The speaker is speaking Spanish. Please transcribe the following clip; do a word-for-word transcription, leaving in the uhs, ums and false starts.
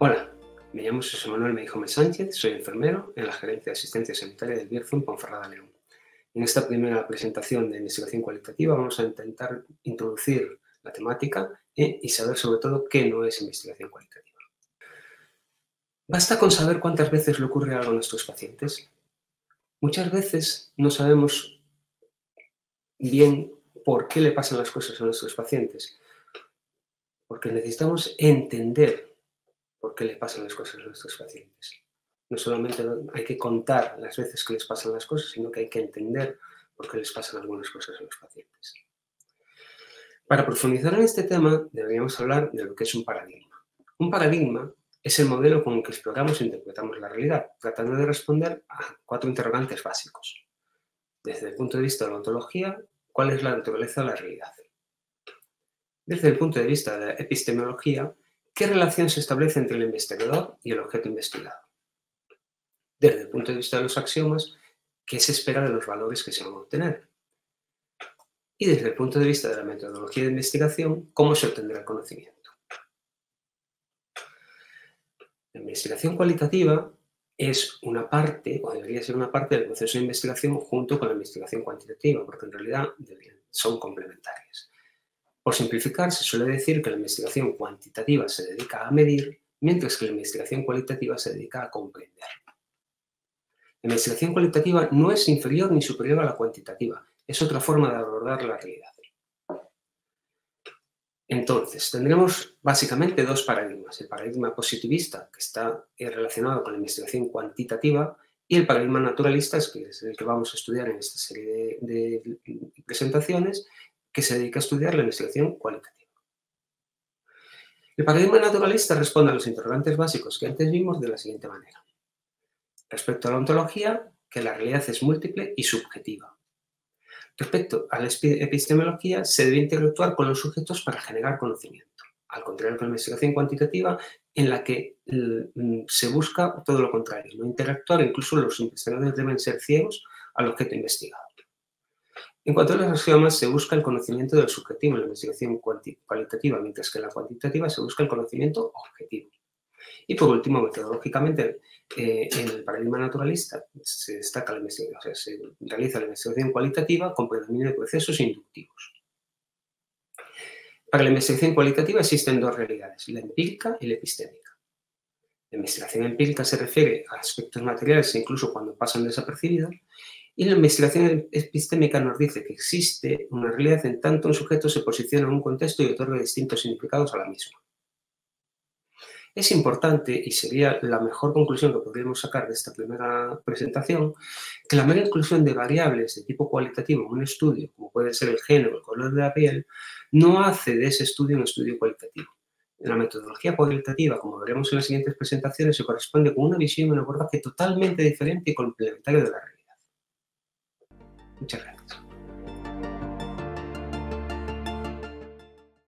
Hola, me llamo José Manuel Meijome Sánchez, soy enfermero en la Gerencia de Asistencia Sanitaria del Bierzo en Ponferrada, León. En esta primera presentación de investigación cualitativa vamos a intentar introducir la temática eh, y saber sobre todo qué no es investigación cualitativa. ¿Basta con saber cuántas veces le ocurre algo a nuestros pacientes? Muchas veces no sabemos bien por qué le pasan las cosas a nuestros pacientes, porque necesitamos entender por qué le pasan las cosas a nuestros pacientes. No solamente hay que contar las veces que les pasan las cosas, sino que hay que entender por qué les pasan algunas cosas a los pacientes. Para profundizar en este tema, deberíamos hablar de lo que es un paradigma. Un paradigma es el modelo con el que exploramos e interpretamos la realidad, tratando de responder a cuatro interrogantes básicos. Desde el punto de vista de la ontología, ¿cuál es la naturaleza de la realidad? Desde el punto de vista de la epistemología, ¿qué relación se establece entre el investigador y el objeto investigado? Desde el punto de vista de los axiomas, ¿qué se espera de los valores que se van a obtener? Y desde el punto de vista de la metodología de investigación, ¿cómo se obtendrá el conocimiento? La investigación cualitativa es una parte, o debería ser una parte del proceso de investigación junto con la investigación cuantitativa, porque en realidad son complementarias. Por simplificar, se suele decir que la investigación cuantitativa se dedica a medir, mientras que la investigación cualitativa se dedica a comprender. La investigación cualitativa no es inferior ni superior a la cuantitativa, es otra forma de abordar la realidad. Entonces, tendremos básicamente dos paradigmas, el paradigma positivista, que está relacionado con la investigación cuantitativa, y el paradigma naturalista, que es el que vamos a estudiar en esta serie de, de presentaciones, que se dedica a estudiar la investigación cualitativa. El paradigma naturalista responde a los interrogantes básicos que antes vimos de la siguiente manera. Respecto a la ontología, que la realidad es múltiple y subjetiva. Respecto a la epistemología, se debe interactuar con los sujetos para generar conocimiento, al contrario que la investigación cuantitativa, en la que se busca todo lo contrario, no interactuar, incluso los investigadores deben ser ciegos al objeto investigado. En cuanto a los axiomas, se busca el conocimiento del subjetivo en la investigación cualitativa, mientras que en la cuantitativa se busca el conocimiento objetivo. Y por último, metodológicamente, eh, en el paradigma naturalista se destaca la investigación, o sea, se realiza la investigación cualitativa con predominio de procesos inductivos. Para la investigación cualitativa existen dos realidades, la empírica y la epistémica. La investigación empírica se refiere a aspectos materiales incluso cuando pasan desapercibidos, y la investigación epistémica nos dice que existe una realidad en tanto un sujeto se posiciona en un contexto y otorga distintos significados a la misma. Es importante, y sería la mejor conclusión que podríamos sacar de esta primera presentación, que la mera inclusión de variables de tipo cualitativo en un estudio, como puede ser el género o el color de la piel, no hace de ese estudio un estudio cualitativo. En la metodología cualitativa, como veremos en las siguientes presentaciones, se corresponde con una visión y un abordaje totalmente diferente y complementario de la realidad. Muchas gracias.